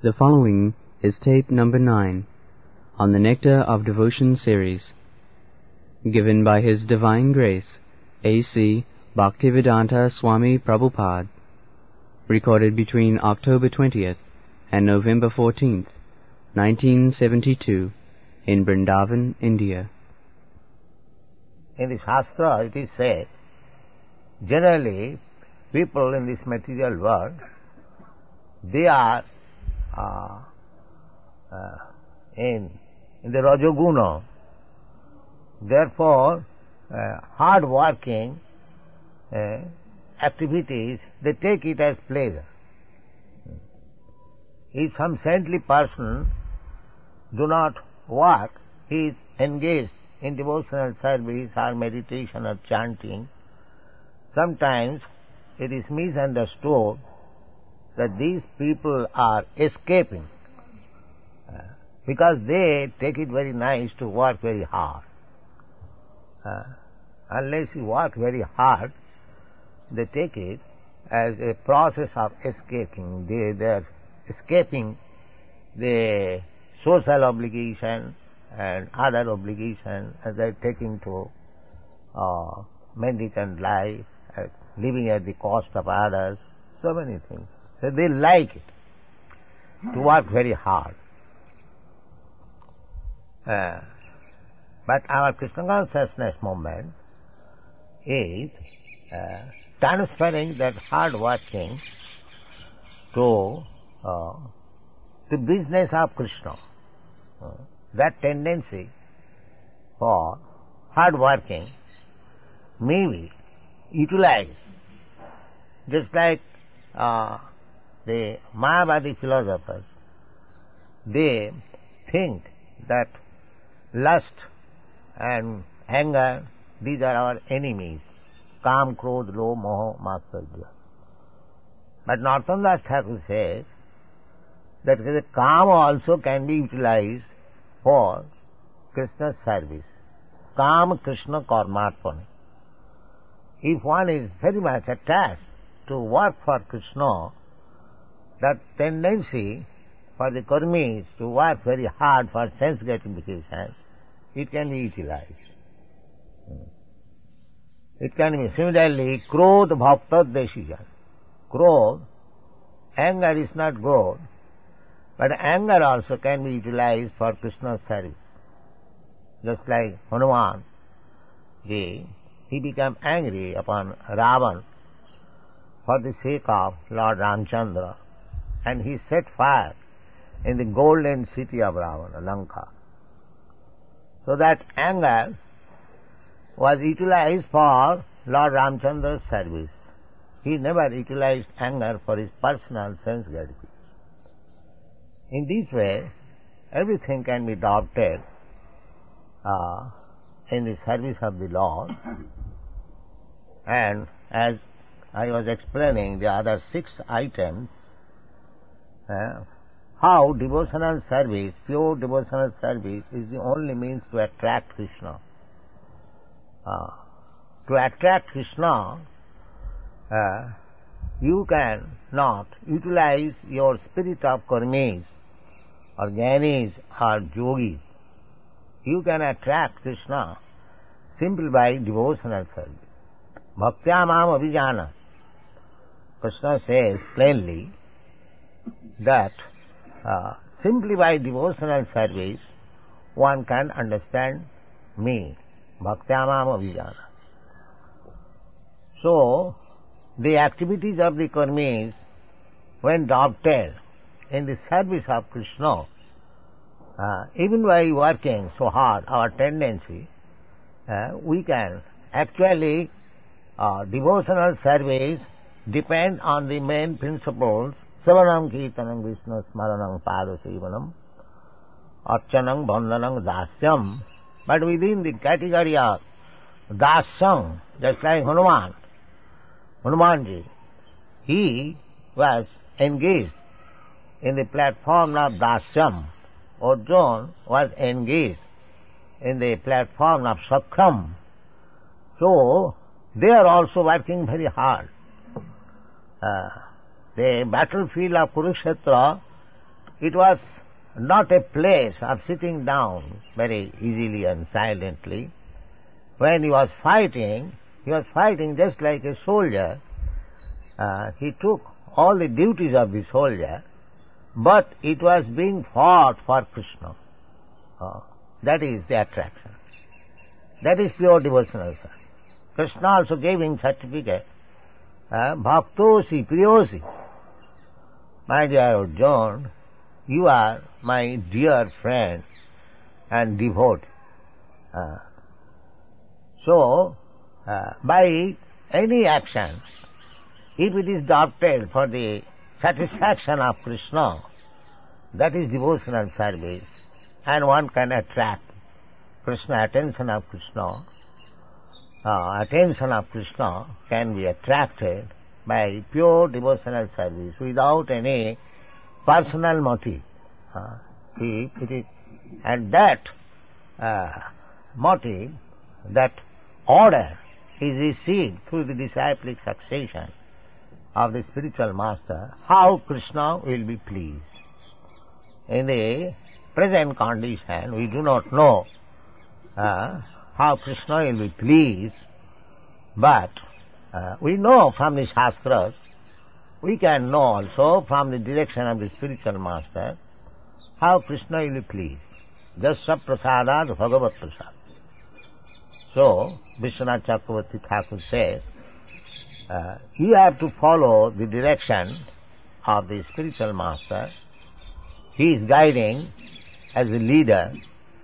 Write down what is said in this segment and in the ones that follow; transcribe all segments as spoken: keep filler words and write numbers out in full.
The following is tape number nine on the Nectar of Devotion series, given by His Divine Grace, A C Bhaktivedanta Swami Prabhupada, recorded between October twentieth and November fourteenth, nineteen seventy-two, in Vrindavan, India. In the Shastra it is said, generally people in this material world, they are uh, uh, in, in the Rajoguna. Therefore, uh, hard working uh, activities, they take it as pleasure. If some saintly person do not work, he is engaged in devotional service or meditation or chanting, sometimes it is misunderstood that these people are escaping uh, because they take it very nice to work very hard. Uh, unless you work very hard, they take it as a process of escaping. They, they are escaping the social obligation and other obligation, and they are taking to uh, mendicant life, uh, living at the cost of others, so many things. So they like it, to work very hard. Uh, but our Krishna consciousness movement is uh, transferring that hard working to uh, the business of Krishna. Uh, that tendency for hard working may be utilized, just like uh, the Mayavadi philosophers. They think that lust and anger, these are our enemies. Kam, Krodh, Lobh, Moha, Matsarya. But Narottam Das Thakur says that the Kam also can be utilized for Krishna's service. Kam Krishna Karmarpana. If one is very much attached to work for Krishna, that tendency for the karmis to work very hard for sense gratification, it can be utilized. It can be similarly Krodh Bhakta decision. Krodh, anger is not good, but anger also can be utilized for Krishna's service. Just like Hanuman, he, he became angry upon Ravan for the sake of Lord Ramchandra, and he set fire in the golden city of Ravana, Lanka. So that anger was utilized for Lord Ramchandra's service. He never utilized anger for his personal sense gratification. In this way, everything can be adopted uh, in the service of the Lord. And as I was explaining the other six items, uh, how devotional service, pure devotional service, is the only means to attract Krishna. Uh, to attract Krishna, uh, you can not utilize your spirit of karmis, or jnanis, or yogis. You can attract Krishna simply by devotional service. Bhaktya mam abhijana. Krishna says plainly that uh, simply by devotional service one can understand me. Bhaktya mam abhijana. So, the activities of the karmis, when adopted in the service of Krishna, uh, even by working so hard, our tendency, uh, we can actually, uh, devotional service depend on the main principles, Savanam Kirtanam Vishnu Smaranam Padasevanam, Archanam Bandhanam Dasyam. But within the category of Dasyam, just like Hanuman, Hanumanji, he was engaged in the platform of Dasyam. Arjuna was engaged in the platform of Sakram. So, they are also working very hard. Uh, the battlefield of Kurukshetra it was not a place of sitting down very easily and silently. When he was fighting, he was fighting just like a soldier. Uh, he took all the duties of the soldier, but it was being fought for Krishna. Uh, that is the attraction. That is pure devotional service. Krishna also gave him certificate. Uh, Bhaktosi, Priyosi. My dear John, you are my dear friend and devotee. Uh, so, uh, by any action, if it is adopted for the satisfaction of Krishna, that is devotional service, and one can attract Krishna, attention of Krishna, uh, attention of Krishna can be attracted by pure devotional service without any personal motive. Uh, it, it is, and that uh, motive, that order is received through the disciplic succession of the spiritual master, how Krishna will be pleased. In the present condition, we do not know uh, how Krishna will be pleased, but uh, we know from the Shastras, we can know also from the direction of the spiritual master, how Krishna will be pleased. Jasya prasadat bhagavat prasad. So, Vishwanath Chakravarti Thakur says, uh, you have to follow the direction of the spiritual master. He is guiding as a leader,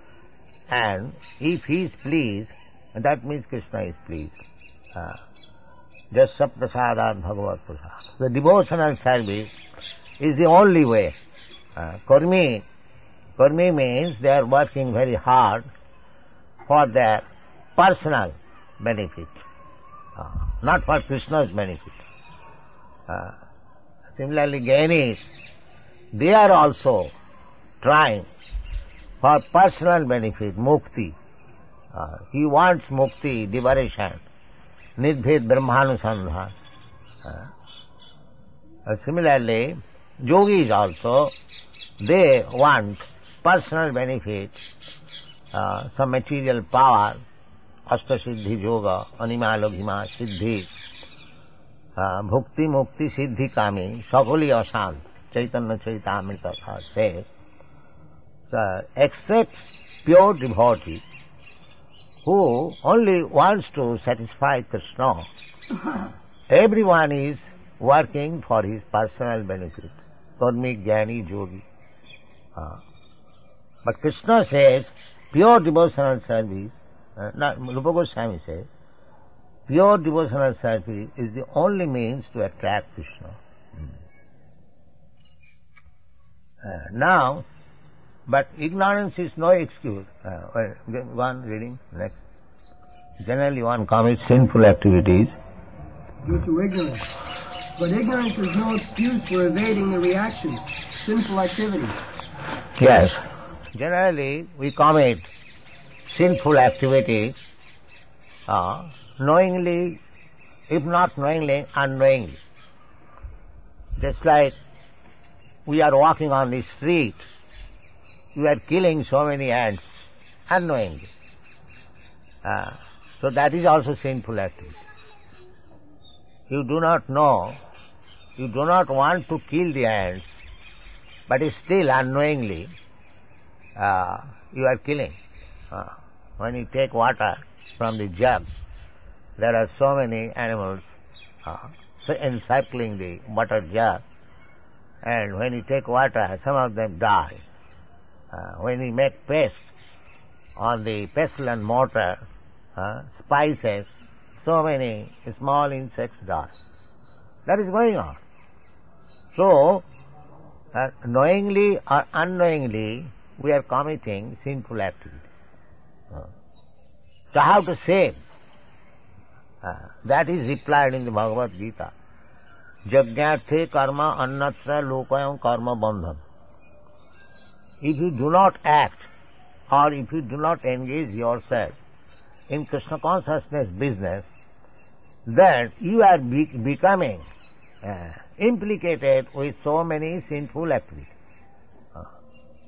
and if he is pleased, that means Krishna is pleased. Uh, Jasya prasadat bhagavat prasad. The devotional service is the only way. Uh, Karmi, Karmi means they are working very hard for their personal benefit, uh, not for Krishna's benefit. Uh, similarly, Jnainis, they are also trying for personal benefit, mukti. Uh, he wants mukti, liberation, nidbhed brahmanusandhan. Uh, uh, similarly, yogis also, they want personal benefit, uh, some material power, Ashtasiddhi Yoga, Anima Loghima, Siddhi, uh, Bhukti Mukti Siddhi Kami, Sakali Asant, Chaitanya Chaitamrita says, uh, except pure devotee who only wants to satisfy Krishna, everyone is working for his personal benefit. Karmik, Jnani, Yogi. Uh, but Krishna says, pure devotional service, uh, not, Rupa Goswami says, pure devotional service is the only means to attract Krishna. Mm. Uh, now, but ignorance is no excuse. Uh, well, one reading, next. Generally one commits sinful activities due to ignorance. But ignorance is no excuse for evading the reaction, sinful activity. Yes. Generally, we commit sinful activities uh, knowingly, if not knowingly, unknowingly. Just like we are walking on the street, we are killing so many ants unknowingly. Uh, so that is also sinful activity. You do not know, you do not want to kill the ants, but still unknowingly uh, you are killing. Uh, when you take water from the jug, there are so many animals uh, encircling the water jug, and when you take water, some of them die. Uh, when you make paste on the pestle and mortar, uh, spices, so many small insects die. That is going on. So, uh, knowingly or unknowingly, we are committing sinful activities. Uh, so how to save? Uh, that is replied in the Bhagavad Gita. Jagyarthe karma annatra lokayam karma bandham. If you do not act, or if you do not engage yourself in Krishna consciousness business, then you are be becoming uh, implicated with so many sinful activities.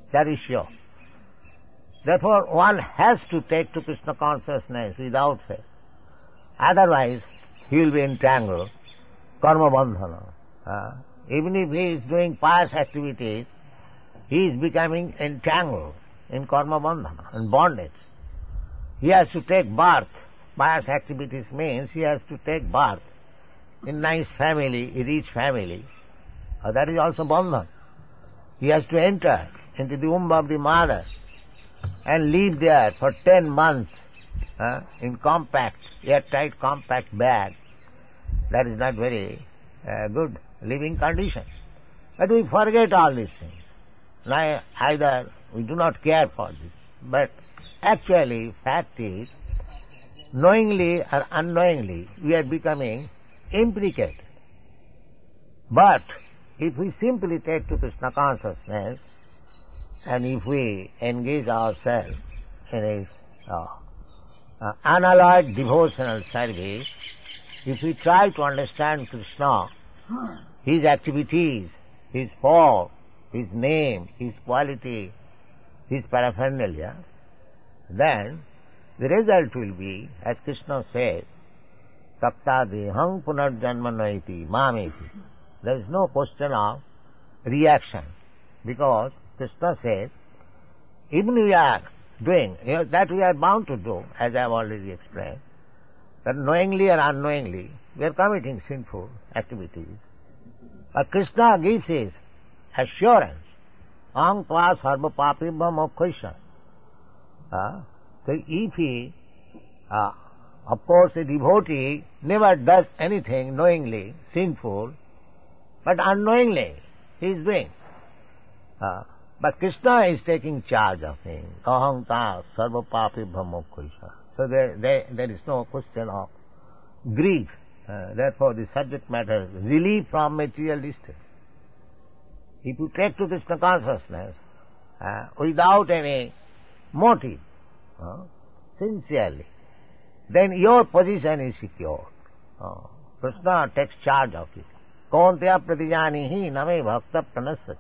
That is sure. Therefore, one has to take to Krishna consciousness without fail. Otherwise, he will be entangled. Karma bandhana. Uh, even if he is doing pious activities, he is becoming entangled in karma bandhana and bondage. He has to take birth. Pious activities means he has to take birth in nice family, a rich family. Uh, that is also bandhan. He has to enter into the womb of the mother and live there for ten months uh, in compact, airtight compact bag. That is not very uh, good living condition. But we forget all these things. Now, either we do not care for this, but actually fact is, knowingly or unknowingly, we are becoming implicated. But if we simply take to Krishna consciousness, and if we engage ourselves in a uh, uh, unalloyed devotional service, if we try to understand Krishna, his activities, his form, his name, his quality, his paraphernalia, then the result will be, as Krishna says, Taptadeham punarjanma naiti mameti. There is no question of reaction, because Krishna says, even we are doing, you know, that we are bound to do, as I have already explained, that knowingly or unknowingly, we are committing sinful activities. But Krishna gives his assurance, Aham tva sarva papibha moksha. Uh, so if he, uh, of course a devotee never does anything knowingly sinful, but unknowingly he is doing. Uh, but Krishna is taking charge of him. Aham tva sarva papibha moksha. So there, there, there is no question of grief. Uh, therefore the subject matter is relief from material distress. If you take to Krishna consciousness uh, without any motive, uh, sincerely, then your position is secure. Uh, Krishna takes charge of it. Kaunteya pratijanihi name bhakta pranasat.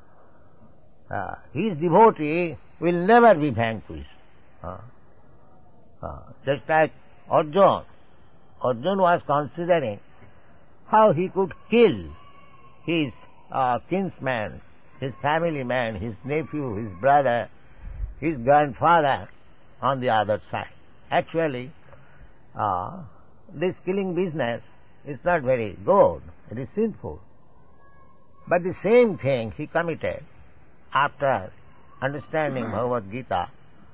Uh, his devotee will never be vanquished. Uh, uh, just like Arjuna. Arjuna was considering how he could kill his uh, kinsman, his family man, his nephew, his brother, his grandfather on the other side. Actually, uh, this killing business is not very good. It is sinful. But the same thing he committed after understanding Bhagavad Gita.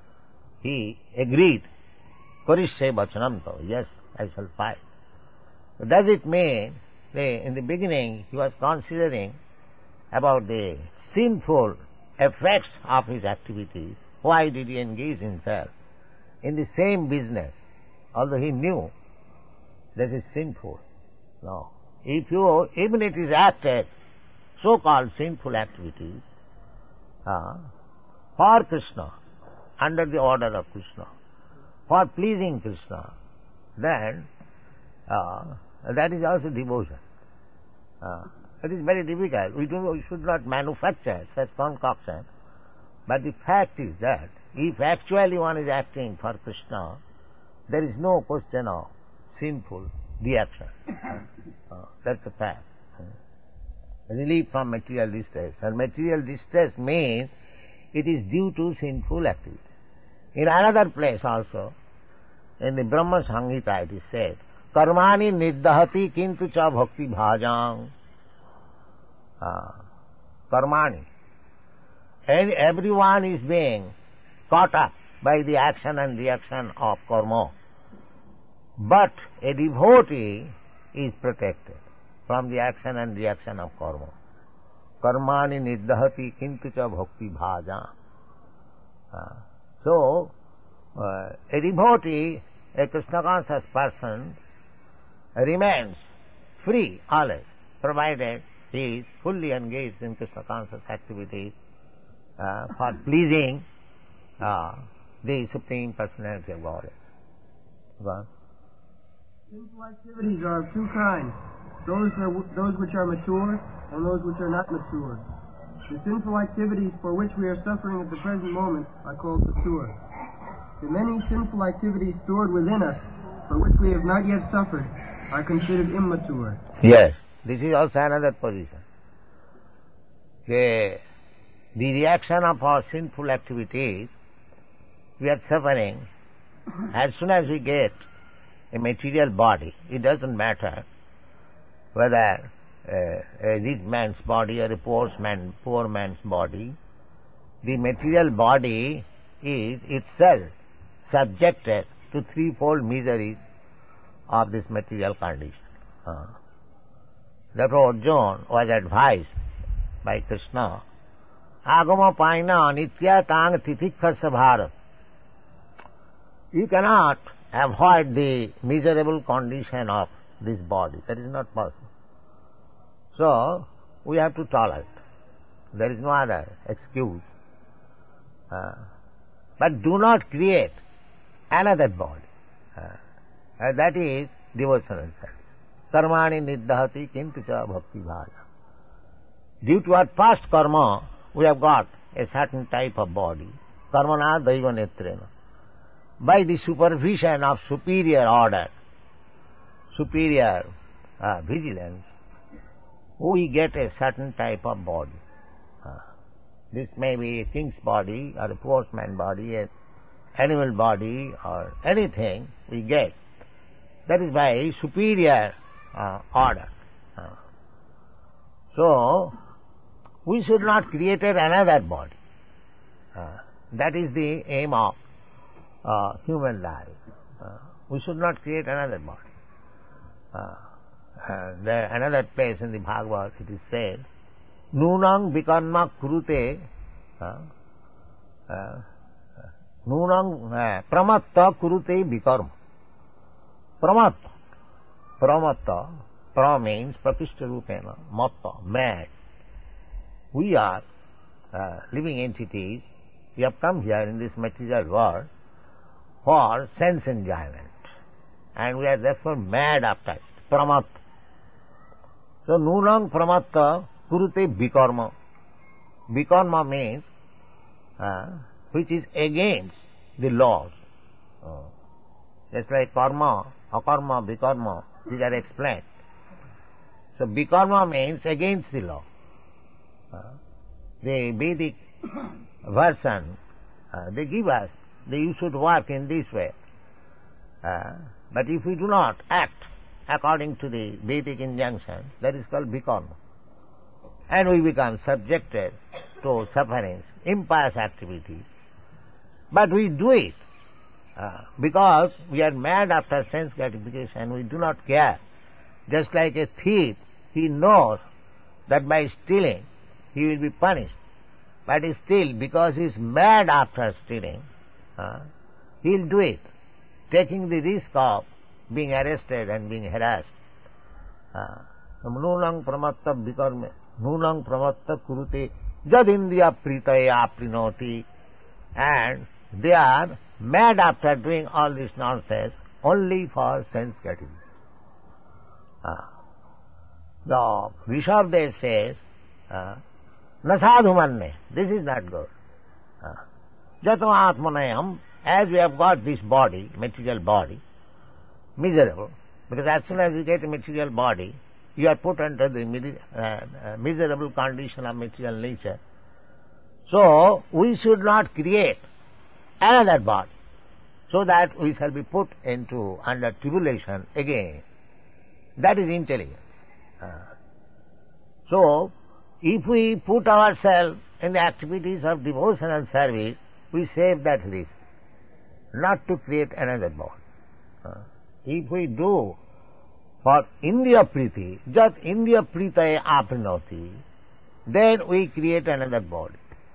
He agreed, Karishye vachanam, yes, I shall fight. So does it mean that in the beginning he was considering about the sinful effects of his activities? Why did he engage himself in the same business, although he knew this is sinful? No. If you, even it is acted, so-called sinful activities, uh, for Krishna, under the order of Krishna, for pleasing Krishna, then uh, that is also devotion. Uh, it is very difficult. We, do, we should not manufacture such concoction. But the fact is that if actually one is acting for Krishna, there is no question of sinful reaction. Uh, that's a fact. Uh, relief from material distress. And material distress means it is due to sinful activity. In another place also, in the Brahma Samhita it is said, Karmani niddahati kintu cha bhakti bhajam. Uh, karmani. And everyone is being caught up by the action and reaction of karma. But a devotee is protected from the action and reaction of karma. Karmani niddahati kintu cha bhakti bhajam. Uh, so, uh, a devotee, a Krishna conscious person, remains free always, provided he is fully engaged in Krishna conscious activities uh, for pleasing uh, the Supreme Personality of Godhead. God. Sinful activities are of two kinds: those are those which are mature and those which are not mature. The sinful activities for which we are suffering at the present moment are called mature. The many sinful activities stored within us, for which we have not yet suffered, are considered immature. Yes, this is also another position. The, the reaction of our sinful activities, we are suffering. As soon as we get a material body, it doesn't matter whether uh, a rich man's body or a poor, man, poor man's body, the material body is itself subjected to threefold miseries of this material condition. Uh. Therefore Arjuna was advised by Krishna, Agama paina nitya tang titikkasa bharat. You cannot avoid the miserable condition of this body. That is not possible. So, we have to tolerate. There is no other excuse. Uh, but do not create another body. Uh, uh, that is devotional service. Karmani niddhati kintu cha bhakti bhaja. Due to our past karma, we have got a certain type of body. Karmana daiva netrena. By the supervision of superior order, superior uh, vigilance, we get a certain type of body. Uh, this may be a king's body or a poor man's body, an animal body or anything we get. That is by superior uh, order. Uh, so, we should not create another body. Uh, that is the aim of uh, human life. Uh, we should not create another body. Uh, uh, there another place in the Bhagavad it is said, Nunang vikarma kurute uh, uh, Nunang uh, pramatta kurute vikarma. Pramatta. Pramatta. Pra means prakishta rupena. Matta. Mad. We are uh, living entities. We have come here in this material world for sense enjoyment. And we are therefore mad after it. Pramatta. So, Nunang pramatta kurute vikarma. Vikarma means uh, which is against the laws. Uh, just like karma, akarma, vikarma, these are explained. So, vikarma means against the law. Uh, the Vedic version, uh, they give us, that you should work in this way. Uh, but if we do not act according to the Vedic injunction, that is called vikarma. And we become subjected to sufferings, impious activities. But we do it uh, because we are mad after sense gratification, we do not care. Just like a thief, he knows that by stealing he will be punished. But still, because he is mad after stealing, uh, he will do it, taking the risk of being arrested and being harassed. Nunang pramatta vikarme, nunang pramatta kurute, jad indriya pritaya aprinoti. And they are mad after doing all this nonsense only for sense gratification. Uh, the Rishabhdev says, uh, Nasadhu manne, this is not good. Uh, Jato atmanayam, as we have got this body, material body, miserable, because as soon as you get a material body, you are put under the uh, uh, miserable condition of material nature. So, we should not create another body, so that we shall be put into under tribulation again. That is intelligence. Uh, so, if we put ourselves in the activities of devotional service, we save that risk, not to create another body. Uh, if we do for Indriya Priti, jat Indriya Pritaya aprinoti, then we create another body.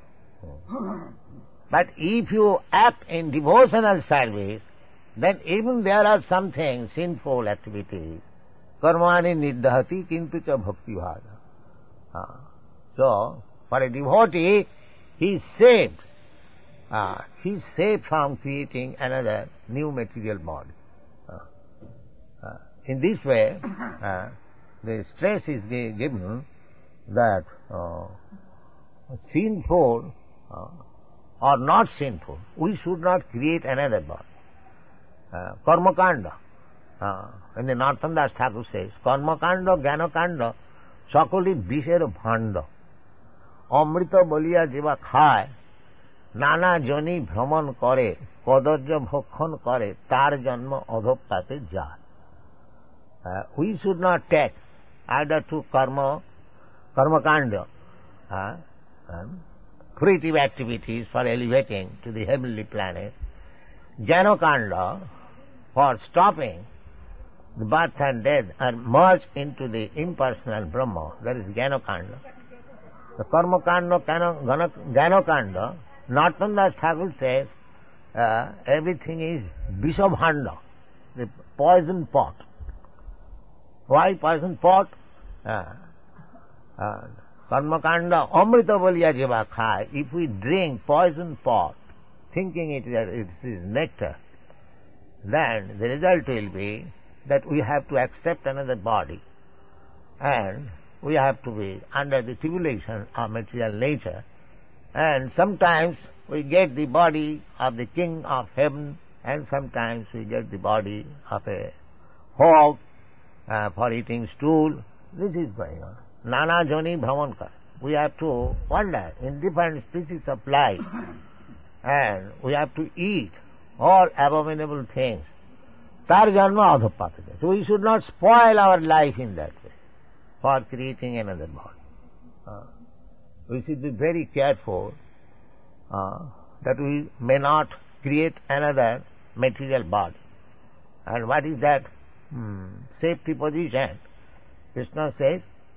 But if you act in devotional service, then even there are some things, sinful activities, karmani niddhati kintu cha bhakti bhaja. Uh, so, for a devotee, he is saved. Uh, he is saved from creating another new material body. Uh, uh, in this way, uh, the stress is given that uh, sinful uh, or not sinful, we should not create another body. Uh, karma kanda. Uh, and the Narottam Das Thakur says, karma kanda, jnana kanda, সকলি বিষের ভাণ্ড অমৃত বলিয়া যেবা খায় নানা Johnny ভ্রমণ করে কদর্য ভক্ষণ করে তার জন্ম অধঃপাতে যায়. We should not take either to karma, karma kanda, uh, um, creative activities for elevating to the heavenly planet, jnana kanda for stopping the birth and death and merge into the impersonal Brahma. That is Jnana-kanda. The Karma-kanda, Jnana-kanda, Narottam Das Thakur says, uh, everything is Vishabhanda, the poison pot. Why poison pot? Uh, uh, Karma-kanda, Amrita Baliya Jiva Khai. If we drink poison pot, thinking it that it is nectar, then the result will be that we have to accept another body and we have to be under the tribulation of material nature, and sometimes we get the body of the king of heaven and sometimes we get the body of a hog uh, for eating stool. This is going on. Nana joni bhraman. We have to wander in different species of life and we have to eat all abominable things. Tar janma adhopata. So we should not spoil our life in that way for creating another body. Uh, we should be very careful uh, that we may not create another material body. And what is that hmm, safety position? Krishna says,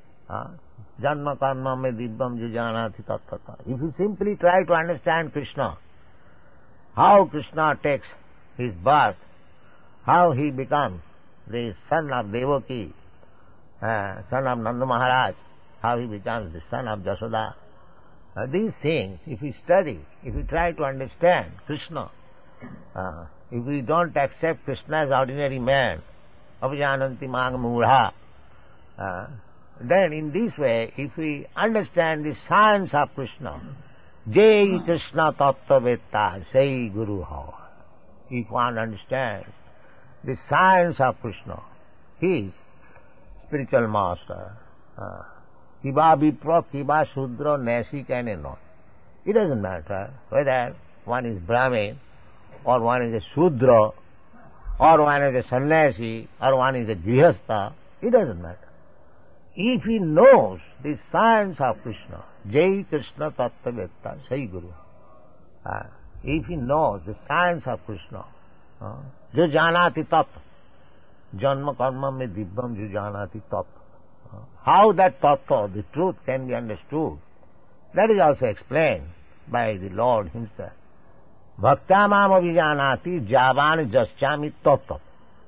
Janma karma me dibbam jujanati tattata. If you simply try to understand Krishna, how Krishna takes his birth, how he becomes the son of Devaki, uh, son of Nanda Maharaj, how he becomes the son of Jasoda. Uh, these things, if we study, if we try to understand Krishna, uh, if we don't accept Krishna as ordinary man, apajananti mang mudha, uh, then in this way, if we understand the science of Krishna, Jai Krishna Tattva Vetta, say Guru Hava. If one understands the science of Krishna, his spiritual master, Kiba Vipra, Kiba Shudra, Nasi can not. It doesn't matter whether one is Brahmin, or one is a Shudra, or one is a Sannyasi, or one is a Grihastha. It doesn't matter. If he knows the science of Krishna, Jai Krishna Tattva Vetta, Sai Guru. Uh, if he knows the science of Krishna, uh, Jo Janati Tattva, Janma Karma Me Dibbam Jo Janati Tattva. Uh, how that Tattva, the truth, can be understood, that is also explained by the Lord himself. Bhaktamam Avijanati Javan Jaschami Tattva.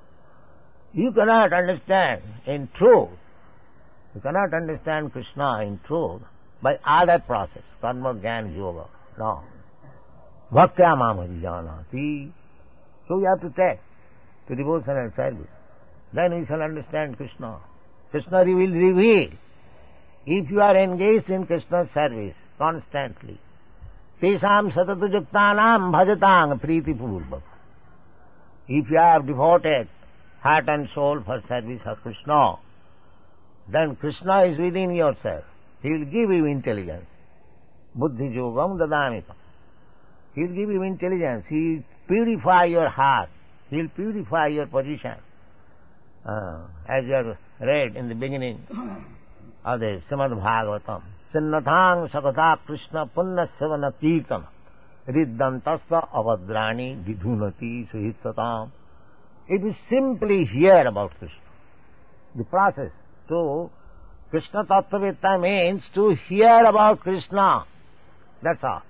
You cannot understand in truth, you cannot understand Krishna in truth by other process, karma, jnana, yoga. No. Bhaktyamam avijanati. So we have to take to devotional service. Then we shall understand Krishna. Krishna will reveal. If you are engaged in Krishna's service constantly, tesam satatu juktanam bhajatang priti purvak. If you have devoted heart and soul for service of Krishna, then Krishna is within yourself. He will give you intelligence. Buddhi yogam dadamita. He will give you intelligence. He will purify your heart. He will purify your position. Uh, as you have read in the beginning of the Srimad Bhagavatam, Sinnathang sakata Krishna punna savana kirtana riddantasa avadrani vidhunati suhitsatam. If you simply hear about Krishna, the process to Krishna Tattva means to hear about Krishna. That's all.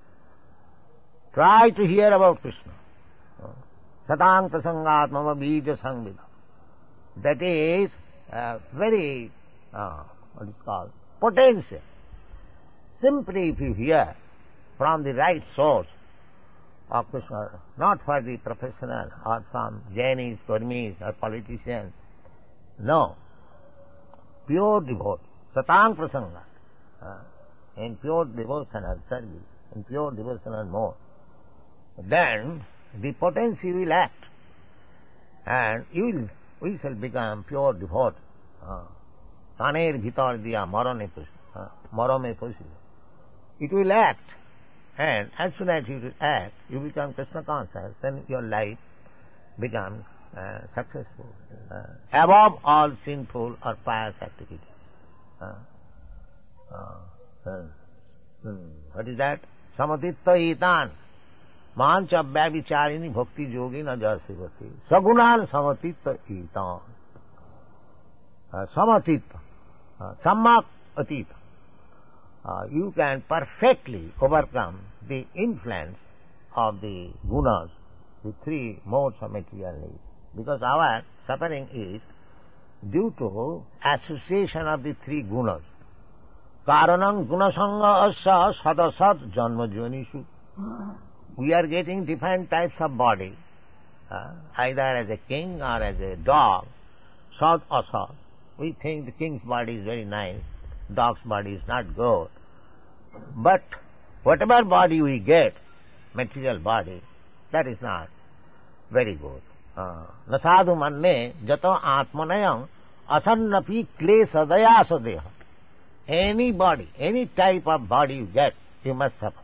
Try to hear about Krishna. Satang prasangat mama bija sangvida. That is uh, very, uh, what is called, potential. Simply if you hear from the right source of Krishna, not for the professional or from Jainis, Karmis or politicians. No. Pure devotee, satang prasanga. Uh, in pure devotional service, in pure devotional mode, then the potency will act, and you will, we shall become pure devotee. Kaner bhitar diya marane marame pusi. It will act, and as soon as it will act, you become Krishna conscious, then your life becomes uh, successful, uh, above all sinful or pious activities. Uh, uh, uh, hmm. What is that? Samatitta itan mancha vyavicharini bhakti yogina jasivati sagunan samatitta itan. Uh, samatitta, uh, sammak atita. Uh, you can perfectly overcome the influence of the gunas, the three modes of material needs. Because our suffering is due to association of the three gunas. Karanam gunasanga asya sadasad janma jonishu. We are getting different types of body, uh, either as a king or as a dog, sad asad. We think the king's body is very nice, dog's body is not good. But whatever body we get, material body, that is not very good. Nasadu manne jato atmanayam asannapi klesa deha. Any body, any type of body you get, you must suffer.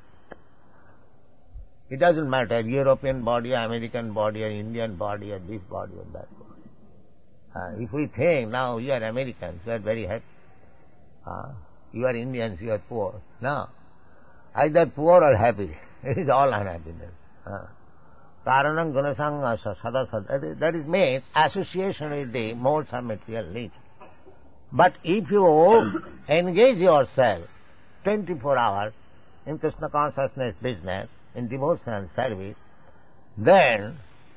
It doesn't matter, European body, American body, or Indian body, or this body, or that body. Uh, if we think, now you are Americans, you are very happy. Uh, you are Indians, you are poor. No. Either poor or happy. It is all unhappiness. Uh, Karanam gunasanga sadasad. That is means association with the modes of material nature. But if you engage yourself twenty-four hours in Krishna consciousness business, in devotional service, then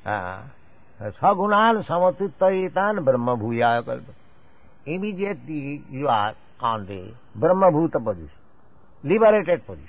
sagunan samatittaitan brahma bhuyaya kalpa. Immediately you are on the brahma bhuta position, liberated position.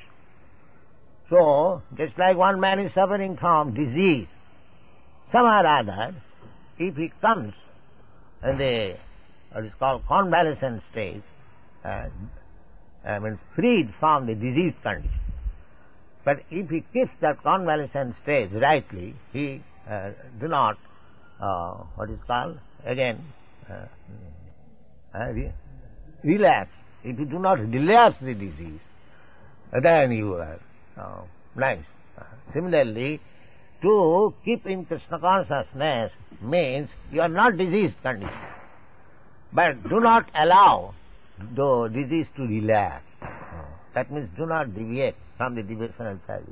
So, just like one man is suffering from disease, somehow or other, if he comes in the what is called convalescent stage, uh, uh, means freed from the disease condition. But if he keeps that convalescent stage rightly, he uh, do not, uh, what is called, again, uh, uh, re relapse. If you do not relapse the disease, then you are uh, nice. Uh, similarly, to keep in Krishna consciousness means you are not diseased condition. But do not allow the disease to relapse. Uh, that means do not deviate from the devotional service.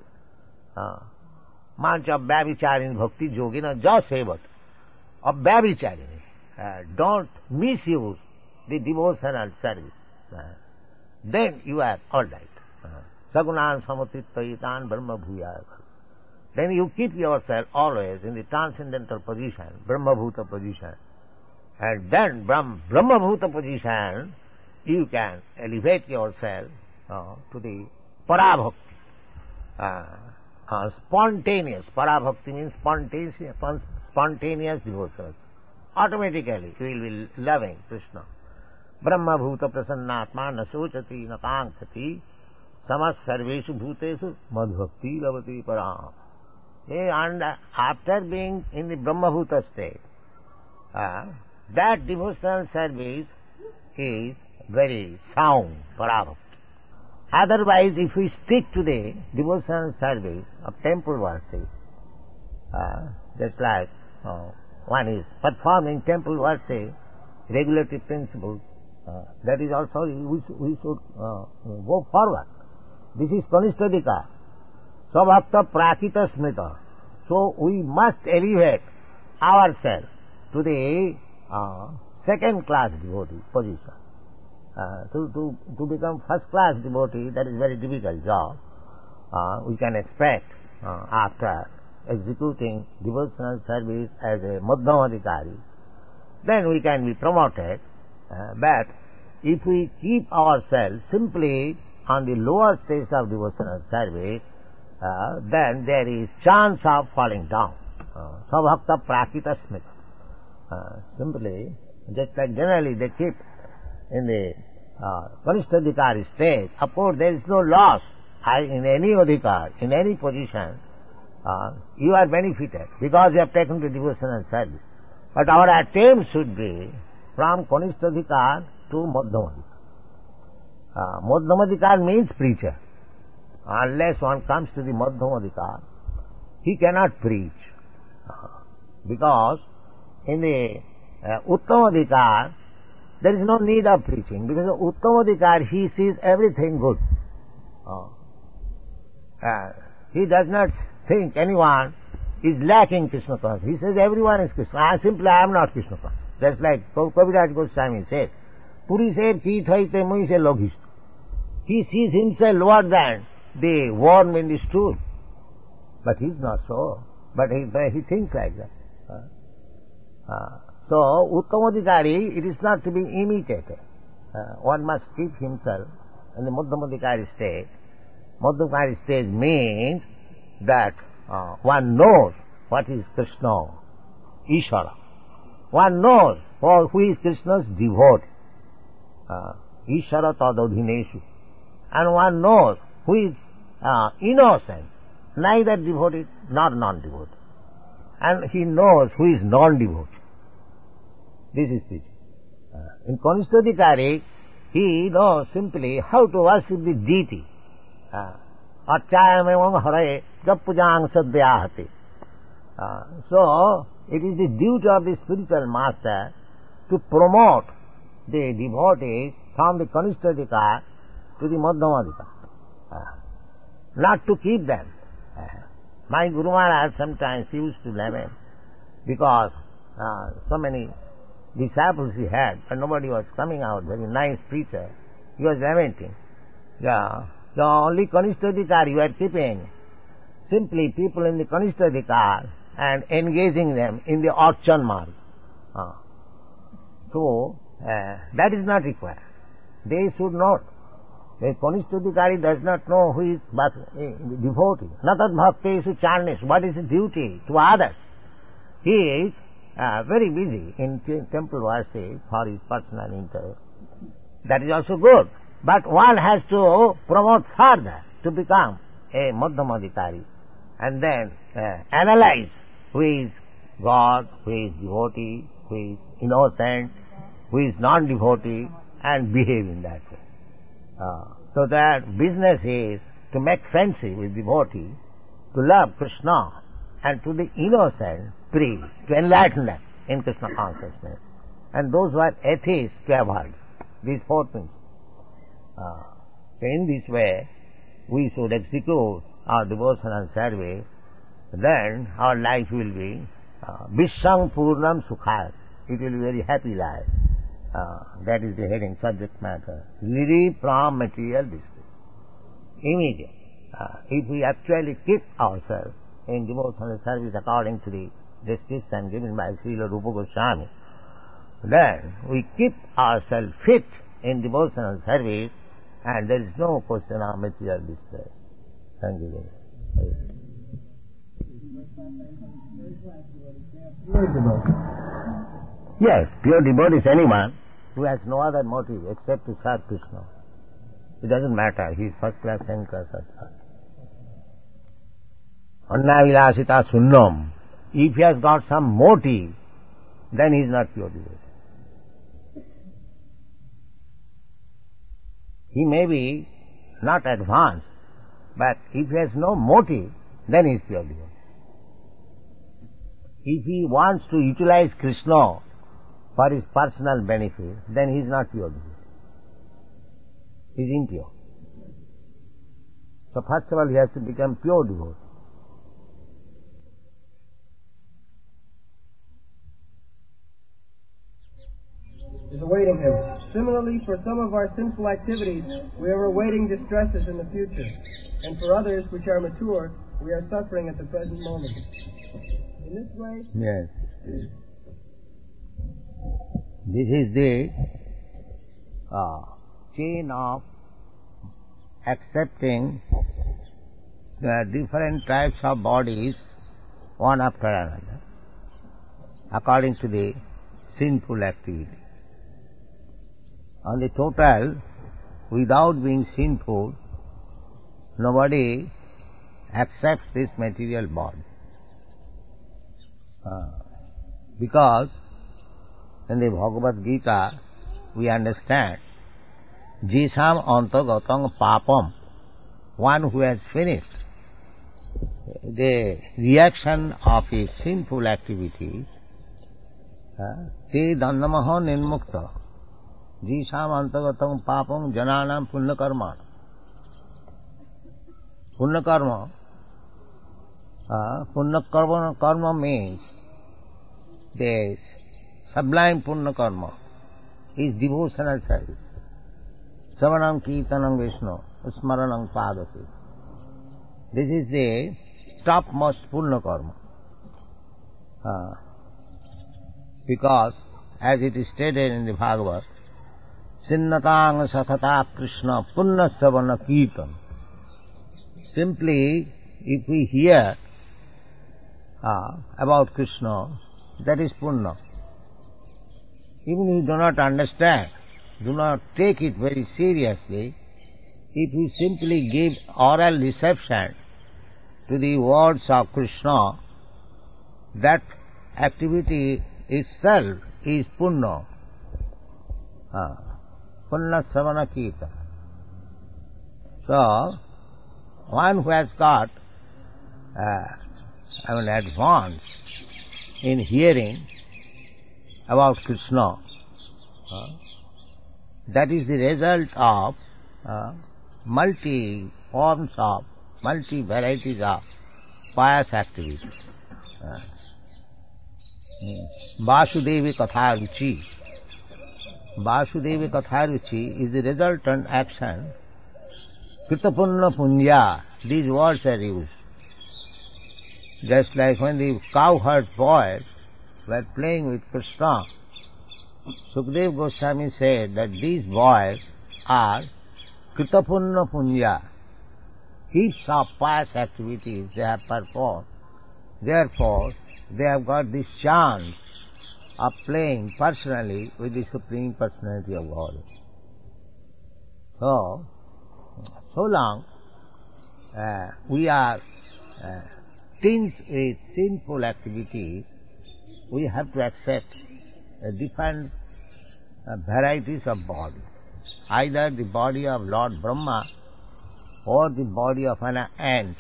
Mancha vyavicharini bhakti yogina jasevat. Of vyavicharini. Uh, don't misuse the devotional service. Uh, then you are all right. Sagunan samatittaitan brahma bhuyaya. Then you keep yourself always in the transcendental position, brahma bhuta position. And then Brahm, brahma bhuta position, you can elevate yourself uh, to the parabhakti. Uh, uh, spontaneous. Parabhakti means spontaneous, spontaneous devotion. Automatically you will be loving Krishna. Brahma bhuta prasannatma na sochati na kankati samas sarveshu bhutesu madhvakti lavati param. And after being in the Brahma bhuta state, uh, that devotional service is very sound, parabhakti. Otherwise, if we stick to the devotional service of temple worship, uh, just like uh, one is performing temple worship, regulative principles, uh, that is also, we should, we should uh, go forward. This is Kanistadika, Svabhakta Prakita Smita. So we must elevate ourselves to the uh, second class devotee position. Uh, to, to, to become first class devotee, that is very difficult job. Uh, we can expect uh, after executing devotional service as a Madhyamadikari, then we can be promoted. Uh, but if we keep ourselves simply on the lower stage of devotional service, uh, then there is chance of falling down. Svabhakta prakita smita. Uh, simply, just like generally they keep in the uh, Kanishtadhikari stage, of course there is no loss in any adhikar, in any position. Uh, you are benefited because you have taken to devotional service. But our attempt should be from Kanishtadhikar to Madhyamadhikar. Uh, Madhyamadhikar means preacher. Unless one comes to the Madhyamadhikar, he cannot preach. Uh, because in the uh, Uttamadhikar, there is no need of preaching. Because in Uttamadhikar, he sees everything good. Uh, uh, he does not think anyone is lacking Krishna consciousness. He says everyone is Krishna. I simply I am not Krishna conscious. Just like Kaviraj Goswami said, Puri said, Ki thaite mui se logist. He sees himself lower than the worm in the stool. But he is not so. But he, but he thinks like that. Uh, uh, so, Uttamadhikari, it is not to be imitated. Uh, one must keep himself in the Madhyamadhikari state. Madhyamadhikari stage means that uh, one knows what is Krishna, Ishvara. One knows for who is Krishna's devotee. Uh, Ishvara tadodhineshu. And one knows who is uh, innocent, neither devotee nor non-devotee. And he knows who is non-devotee. This is teaching. Uh, in Kanishtadhikari, he knows simply how to worship the deity. Achayam evam hare jappujang sadhyahati. So, it is the duty of the spiritual master to promote the devotees from the Kanishtadhikar to the Madhyamadhikar. Uh, not to keep them. Uh, my Guru Maharaj sometimes used to lament because uh, so many disciples he had, but nobody was coming out, very nice preacher. He was lamenting. Yeah, the only Kanishtadhikar you are keeping, simply people in the Kanishtadhikar and engaging them in the Archan Marg. Uh, so, uh, that is not required. They should not. A Kanishtadhikari does not know who is but a devotee. Natat bhakteshu charnesh. What is his duty to others? He is uh, very busy in t- temple worship for his personal interest. That is also good. But one has to promote further to become a Madhyamadhikari and then uh, analyze who is God, who is devotee, who is innocent, who is non-devotee, and behave in that way. Uh, so that business is to make friendship with devotee, to love Krishna, and to the innocent preach, to enlighten them in Krishna consciousness. And those who are atheists to avoid these four things. Uh, so in this way, we should execute our devotional service, then our life will be uh, Vishang Purnam Sukhayat. It will be a very happy life. Uh, that is the heading, subject matter. Free from material distress. Immediate. Uh, if we actually keep ourselves in devotional service according to the description given by Srila Rupa Goswami, then we keep ourselves fit in devotional service and there is no question of material distress. Thank you very much. Pure devotee. Yes, pure devotee is anyone who has no other motive except to serve Krishna. It doesn't matter, he is first class Shankar Sattva. Annavilasita sunnam. If he has got some motive, then he is not pure devotee. He may be not advanced, but if he has no motive, then he is pure devotee. If he wants to utilize Krishna for his personal benefit, then he is not pure devotee. He is impure. So first of all he has to become pure devotee. Is awaiting him. Similarly, for some of our sinful activities, we are awaiting distresses in the future. And for others which are mature, we are suffering at the present moment. In this way... Yes. This is the uh, chain of accepting the different types of bodies one after another according to the sinful activity. On the total, without being sinful, nobody accepts this material body. Uh, because in the Bhagavad Gita we understand Jisam Antagatam Papam, one who has finished the reaction of his sinful activities, te dandamaha nirmukta jisam antagatam papam jananam punya karma. Punya karma, uh, punya karma, karma means the sublime punya karma is devotional service. Savanam kirtanam Vishnu smaranam padati. This is the topmost punya karma. Uh, because as it is stated in the Bhagavad, Sinnatang Satata Krishna Punna Savana Kirtan. Simply, if we hear uh, about Krishna, that is Punna. Even if you do not understand, do not take it very seriously, if you simply give oral reception to the words of Krishna, that activity itself is Punna. Uh, Punna Savana Kirtan. So, one who has got uh, I mean advance in hearing about Krishna, uh, that is the result of uh, multi forms of, multi varieties of pious activities. Uh, Vasudevi Katha Ruchi. Vasudevi Katha Ruchi is the resultant action. Kritapunna Punya, these words are used. Just like when the cowherd boys were playing with Krishna, Sukadeva Goswami said that these boys are Kritapunna Punya, heaps of pious activities they have performed. Therefore, they have got this chance of playing personally with the Supreme Personality of God. So, so long uh, we are uh, tinged with sinful activities, we have to accept uh, different uh, varieties of body. Either the body of Lord Brahma or the body of an ant.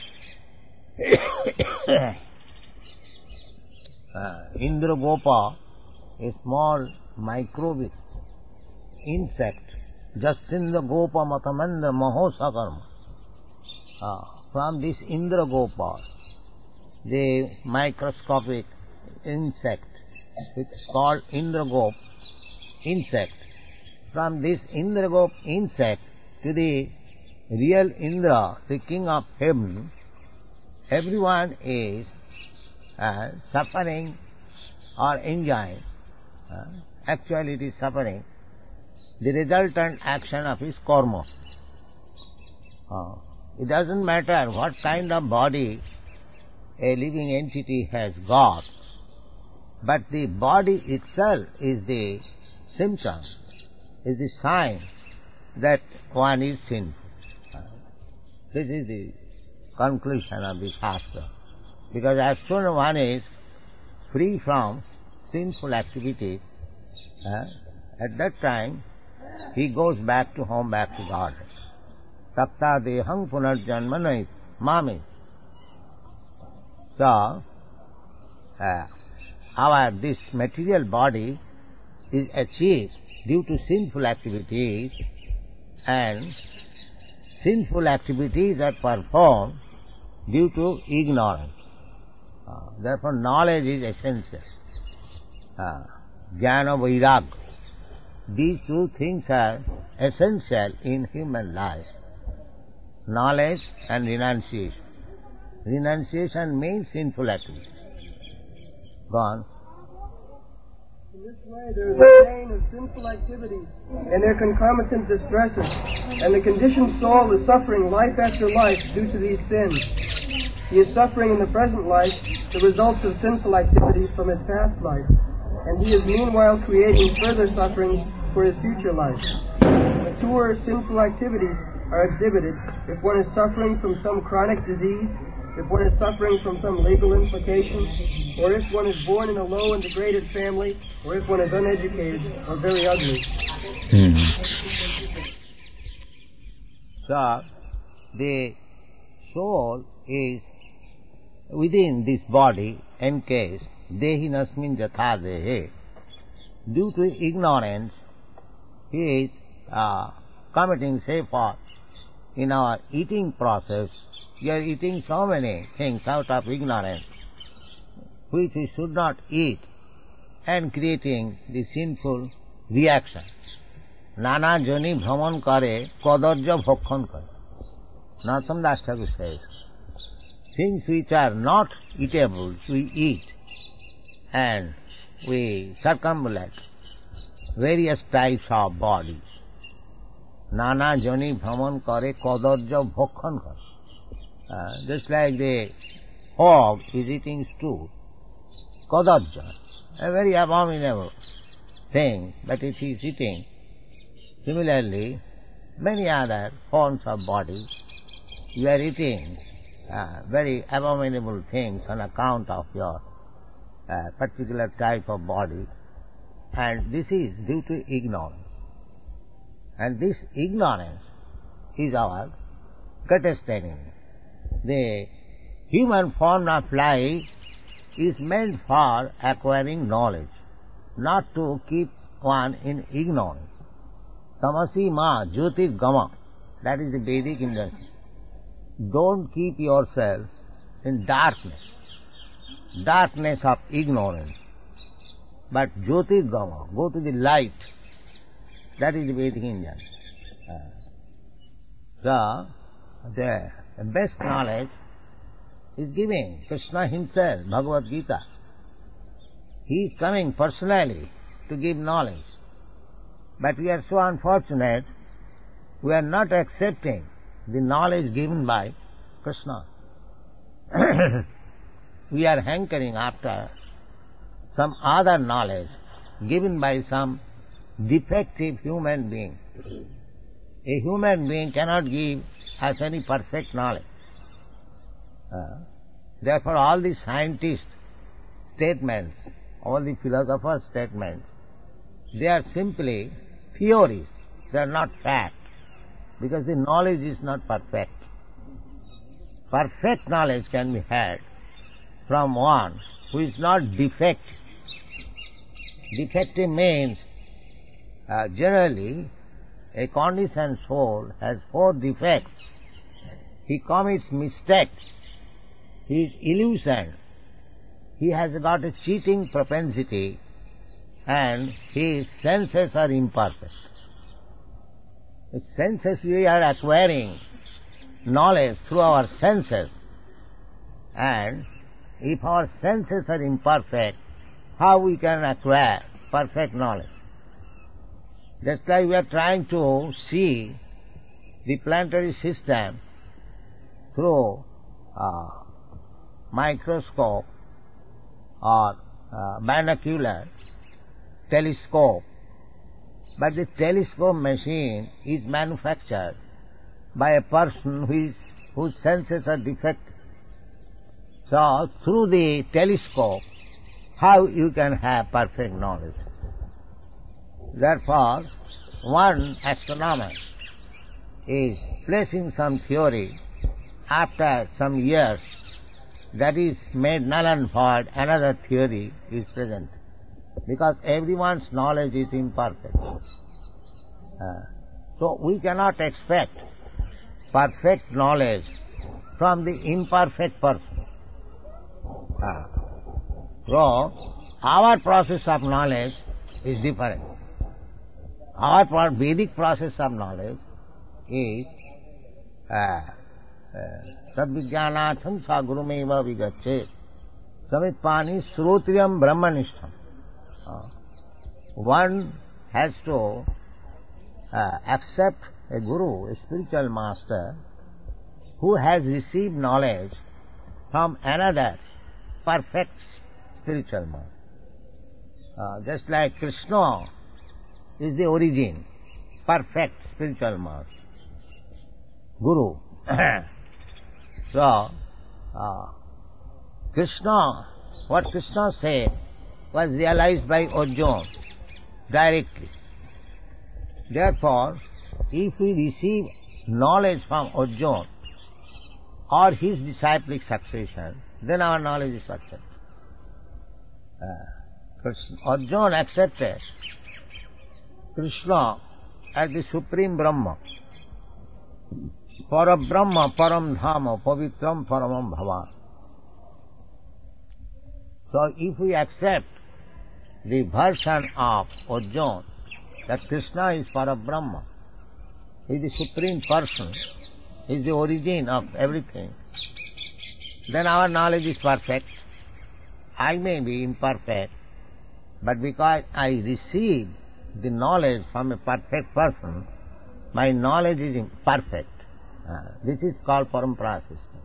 uh, Indra Gopa, a small microbic insect, Jasindra Gopa Matamanda Mahosakarma. Uh, from this Indra Gopa, the microscopic insect, which is called Indragop insect, from this Indragop insect to the real Indra, the king of heaven, everyone is uh, suffering or enjoying. Uh, actually it is suffering the resultant action of his karma. Uh, it doesn't matter what kind of body a living entity has got, but the body itself is the symptom, is the sign that one is sinful. Uh, this is the conclusion of the Shastra. Because as soon as one is free from sinful activities, uh, at that time he goes back to home, back to God. Tapta dehang punarjanmanait mami. So, uh, our this material body is achieved due to sinful activities, and sinful activities are performed due to ignorance. Uh, therefore, knowledge is essential. Uh, Jnana Vairag. These two things are essential in human life. Knowledge and renunciation. Renunciation means sinful activity. Go on. In this way, there is a chain of sinful activities and their concomitant distresses, and the conditioned soul is suffering life after life due to these sins. He is suffering in the present life the results of sinful activities from his past life, and he is meanwhile creating further suffering for his future life. The mature sinful activities are exhibited if one is suffering from some chronic disease, if one is suffering from some legal implication, or if one is born in a low and degraded family, or if one is uneducated or very ugly. Mm-hmm. So, the soul is within this body encased, dehi nasmin jatha dehe. Due to ignorance, he is uh, committing, say, for in our eating process, we are eating so many things out of ignorance, which we should not eat, and creating the sinful reaction. Nana jani bhraman kare, kadarja bhokhan kare. Narottama Das Thakur says, things which are not eatable, we eat, and we circumambulate various types of bodies. Nana jani bhraman kare, kadarja bhokhan kare. Uh, just like the hog is eating stew, kadarja, a very abominable thing, but it is eating. Similarly, many other forms of bodies, you are eating uh, very abominable things on account of your uh, particular type of body, and this is due to ignorance. And this ignorance is our greatest enemy. The human form of life is meant for acquiring knowledge, not to keep one in ignorance. Tamasi ma jyotir gama, that is the Vedic injunction. Don't keep yourself in darkness, darkness of ignorance, but jyotir gama, go to the light. That is the Vedic injunction. So, the best knowledge is giving Krishna himself, Bhagavad Gita. He is coming personally to give knowledge. But we are so unfortunate, we are not accepting the knowledge given by Krishna. We are hankering after some other knowledge given by some defective human being. A human being cannot give us any perfect knowledge. Uh, therefore all the scientists' statements, all the philosophers' statements, they are simply theories, they are not fact, because the knowledge is not perfect. Perfect knowledge can be had from one who is not defective. Defective means uh, generally a conditioned soul has four defects. He commits mistakes, he is illusioned, he has got a cheating propensity, and his senses are imperfect. The senses, we are acquiring knowledge through our senses, and if our senses are imperfect, how we can acquire perfect knowledge? Just like we are trying to see the planetary system through uh, microscope or uh, binocular telescope, but the telescope machine is manufactured by a person who is, whose senses are defective. So, through the telescope, how you can have perfect knowledge? Therefore, one astronomer is placing some theory, after some years that is made null and void, another theory is present, because everyone's knowledge is imperfect. Uh, so we cannot expect perfect knowledge from the imperfect person. Uh, so our process of knowledge is different. Our Vedic process of knowledge is Sadvijnanatham sagurumeva vigacche samitpani srotriyam brahmanishtham. One has to uh, accept a guru, a spiritual master, who has received knowledge from another perfect spiritual master. Uh, just like Krishna is the origin, perfect spiritual master, Guru. So, uh, Krishna, what Krishna said was realized by Arjuna directly. Therefore, if we receive knowledge from Arjuna or his disciplic succession, then our knowledge is perfect. Uh, Arjuna accepted Krishna as the Supreme Brahma, Para Brahma, Param Dhama, Pavitram Paramam Bhava. So if we accept the version of Arjuna that Krishna is Para Brahma, he is the Supreme Person, he is the origin of everything, then our knowledge is perfect. I may be imperfect, but because I receive the knowledge from a perfect person, my knowledge is perfect. Uh, this is called parampara system.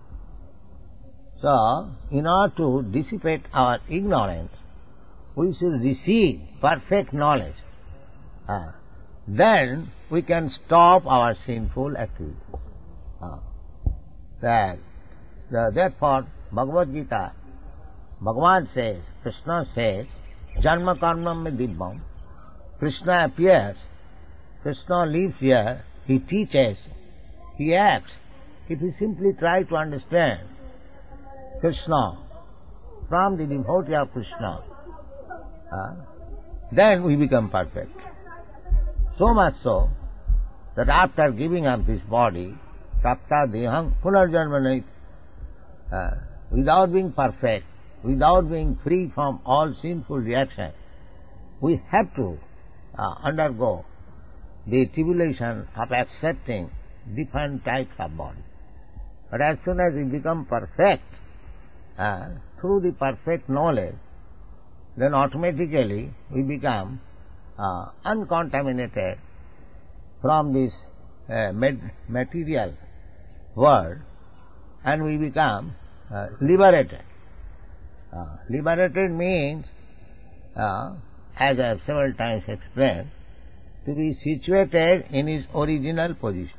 So, in order to dissipate our ignorance, we should receive perfect knowledge. Uh, then we can stop our sinful activities. Uh, that, the, therefore, Bhagavad Gita, Bhagavan says, Krishna says, Janma karma me dibbam. Krishna appears, Krishna lives here, he teaches, he acts. If we simply try to understand Krishna from the devotee of Krishna, uh, then we become perfect. So much so that after giving up this body, tapta deham punarjanma, uh, without being perfect, without being free from all sinful reactions, we have to uh, undergo the tribulation of accepting different types of body. But as soon as we become perfect, uh, through the perfect knowledge, then automatically we become uh, uncontaminated from this uh, material world, and we become uh, liberated. Uh, liberated means, uh, as I have several times explained, to be situated in his original position.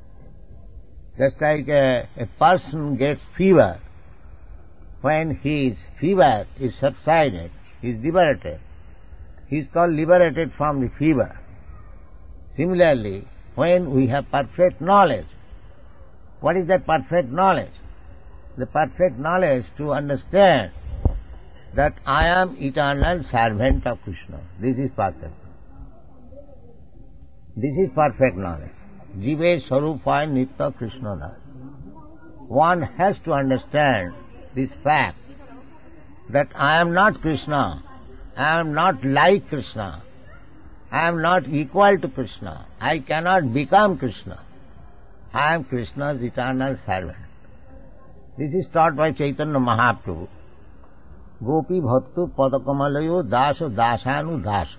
Just like a, a person gets fever, when his fever is subsided, he is liberated. He is called liberated from the fever. Similarly, when we have perfect knowledge, what is that perfect knowledge? The perfect knowledge to understand that I am eternal servant of Krishna. This is perfect. This is perfect knowledge. Jive Sarupa Nitya Krishna Das. One has to understand this fact that I am not Krishna, I am not like Krishna, I am not equal to Krishna, I cannot become Krishna. I am Krishna's eternal servant. This is taught by Chaitanya Mahaprabhu. Gopi Bhattu Padakamalayo Daso Dasanu Das.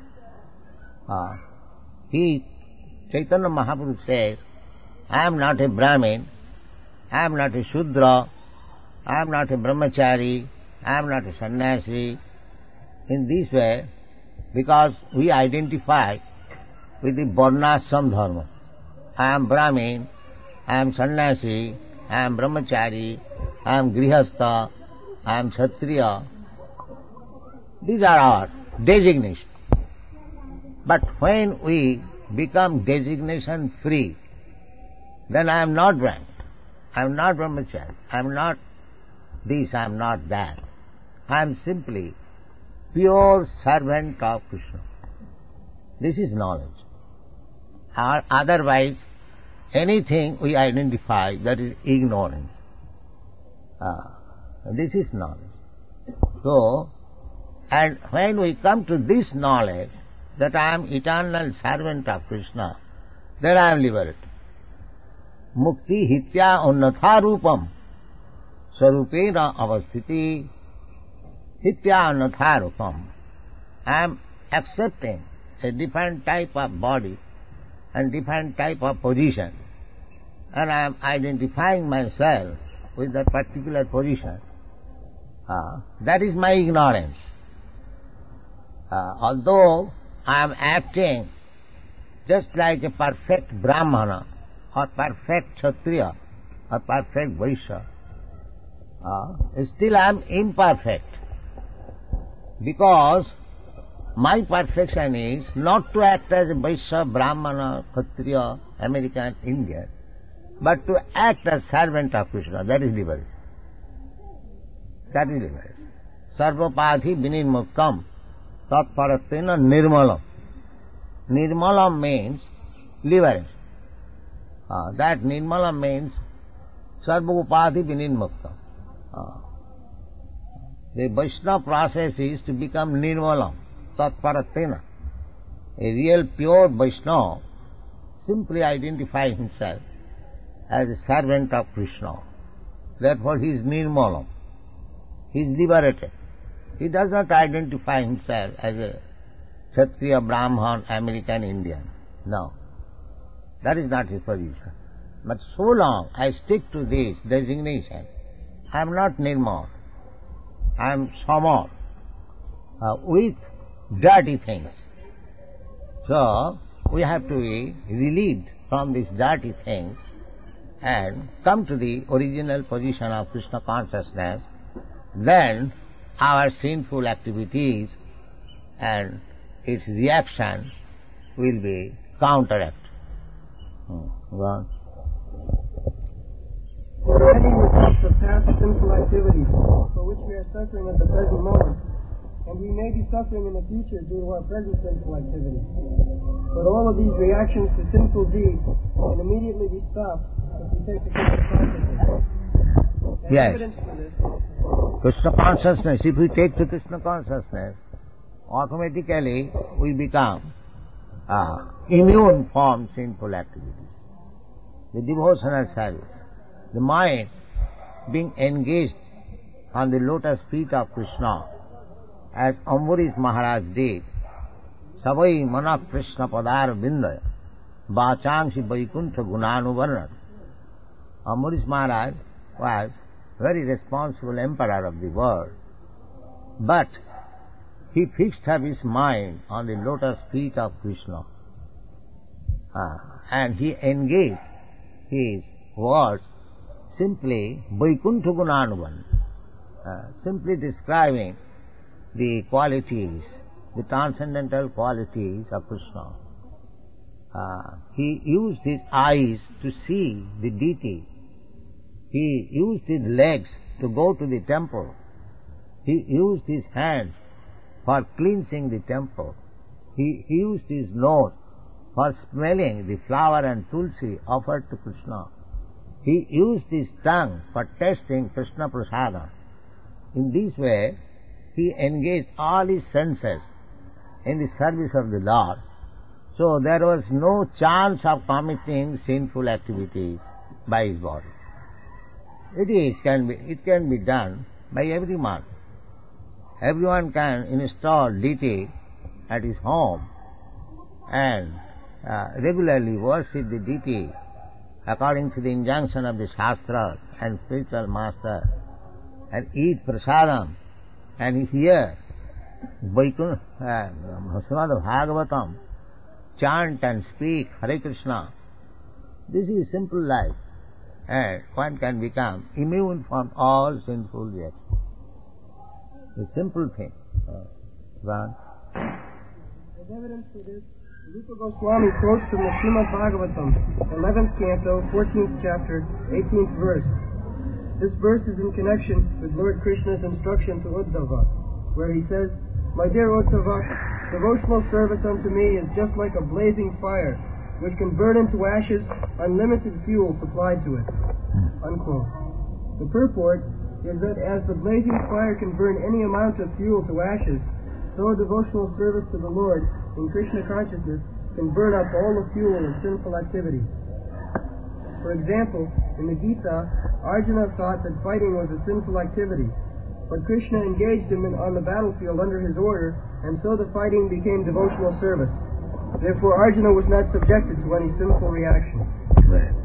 Uh, he, Chaitanya Mahaprabhu says, I am not a Brahmin, I am not a Shudra, I am not a Brahmachari, I am not a Sannyasi. In this way, because we identify with the Varnashram Dharma. I am Brahmin, I am Sannyasi, I am Brahmachari, I am Grihastha, I am Kshatriya. These are our designations. But when we become designation free, then I am not Brahmin, I am not Brahmachari, I am not this, I am not that. I am simply pure servant of Krishna. This is knowledge. Or otherwise, anything we identify, that is ignorance. Ah, this is knowledge. So, and when we come to this knowledge, that I am eternal servant of Krishna, then I am liberated. Mukti hitya unnatha rupam sarupena avasthiti hitya unnatha rupam. I am accepting a different type of body and different type of position, and I am identifying myself with that particular position. Uh, that is my ignorance. Uh, although I am acting just like a perfect Brahmana or perfect Kshatriya or perfect Vaishya, uh, still I am imperfect, because my perfection is not to act as a Vaishya, Brahmana, Kshatriya, American, Indian, but to act as servant of Krishna. That is liberation. That is liberation. Sarvapadhi vinirmuktam tatparatena nirmalam. Nirmalam means liberation. Uh, that nirmalam means sarvapadhi vinirmuktam. Uh, the Vaishnava process is to become nirmalam, tatparatena. A real pure Vaishnava simply identifies himself as a servant of Krishna. Therefore he is nirmalam. He is liberated. He does not identify himself as a Kshatriya, Brahman, American, Indian. No. That is not his position. But so long I stick to this designation, I am not nirmal. I am samar, uh, with dirty things. So, we have to be relieved from these dirty things and come to the original position of Krishna consciousness. Then our sinful activities and its reaction will be counteracted. Hmm. Go on. Many results of past sinful activities for which we are suffering at the present moment, and we may be suffering in the future due to our present sinful activities. But all of these reactions to sinful deeds can immediately be stopped if we take the Krishna consciousness. And Yes. evidence for this, Krishna consciousness, if we take to Krishna consciousness, automatically we become uh, immune from sinful activities. The devotional service, the mind being engaged on the lotus feet of Krishna, as Ambarish Maharaj did, Savai Manak Krishna Padar Vindaya, Bachangsi Vaikuntha Gunanuvarnan. Ambarish Maharaj was very responsible emperor of the world, but he fixed up his mind on the lotus feet of Krishna, uh, and he engaged his words simply Vaikuntha Gunanuvarnan, uh, simply describing the qualities, the transcendental qualities of Krishna. Uh, he used his eyes to see the deity. He used his legs to go to the temple. He used his hands for cleansing the temple. He used his nose for smelling the flower and tulsi offered to Krishna. He used his tongue for tasting Krishna Prasada. In this way, he engaged all his senses in the service of the Lord. So there was no chance of committing sinful activities by his body. It is can be it can be done by everyone. Everyone can install deity at his home and uh, regularly worship the deity according to the injunction of the Shastras and spiritual master, and eat prasadam, and hear Vaikuntha, uh, Srimad Bhagavatam, chant and speak Hare Krishna. This is simple life, and one can become immune from all sinful reactions. The simple thing. Uh, one. as evidence for this, Rupa Goswami quotes from the Srimad Bhagavatam, eleventh canto, fourteenth chapter, eighteenth verse. This verse is in connection with Lord Krishna's instruction to Uddhava, where he says, "My dear Uddhava, devotional service unto me is just like a blazing fire, which can burn into ashes unlimited fuel supplied to it." Unquote. The purport is that as the blazing fire can burn any amount of fuel to ashes, so a devotional service to the Lord in Krishna consciousness can burn up all the fuel of sinful activity. For example, in the Gita, Arjuna thought that fighting was a sinful activity, but Krishna engaged him in, on the battlefield under his order, and so the fighting became devotional service. Therefore, Arjuna was not subjected to any sinful reaction. Right.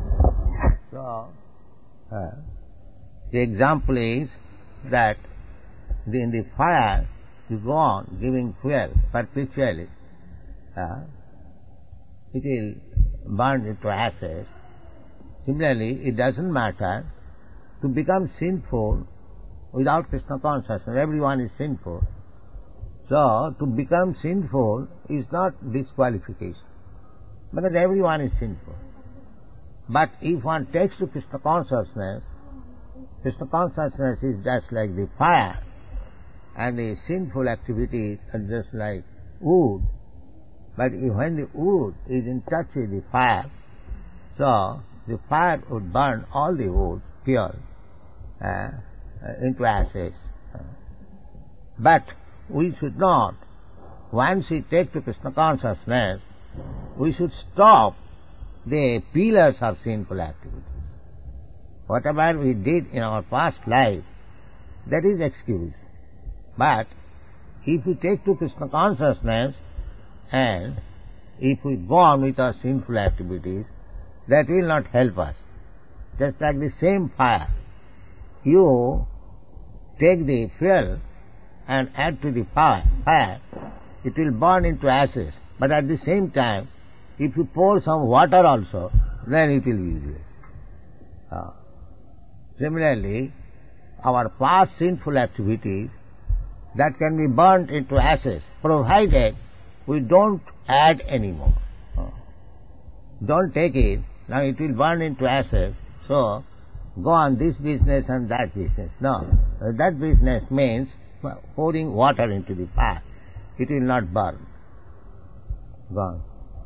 So, uh, the example is that the, in the fire, you go on giving fuel perpetually, uh, it will burn into ashes. Similarly, it doesn't matter to become sinful without Krishna consciousness. Everyone is sinful. So, to become sinful is not disqualification, because everyone is sinful. But if one takes to Krishna consciousness, Krishna consciousness is just like the fire, and the sinful activities are just like wood. But if, when the wood is in touch with the fire, so the fire would burn all the wood pure uh, into ashes. But we should not, once we take to Krishna consciousness, we should stop the pillars of sinful activities. Whatever we did in our past life, that is excused. But if we take to Krishna consciousness and if we go on with our sinful activities, that will not help us. Just like the same fire, you take the fuel and add to the fire, fire, it will burn into ashes. But at the same time, if you pour some water also, then it will be useless. Uh, similarly, our past sinful activities, that can be burnt into ashes, provided we don't add any more. Uh, don't take it, now it will burn into ashes, so go on this business and that business. No, uh, that business means pouring water into the fire. It will not burn. Go on.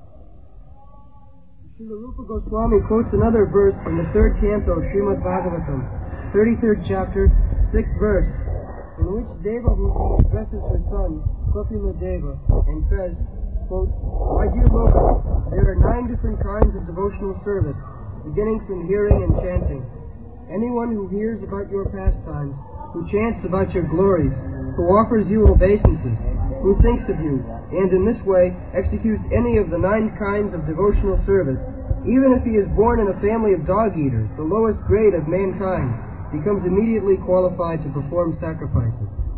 Srila Rupa Goswami quotes another verse from the third canto of Srimad Bhagavatam, thirty-third chapter, sixth verse, in which Devahuti addresses her son, Kapila Deva, and says, quote, "My dear Lord, there are nine different kinds of devotional service, beginning from hearing and chanting. Anyone who hears about your pastimes, who chants about your glories, who offers you obeisances, who thinks of you, and in this way executes any of the nine kinds of devotional service, even if he is born in a family of dog-eaters, the lowest grade of mankind, becomes immediately qualified to perform sacrifices."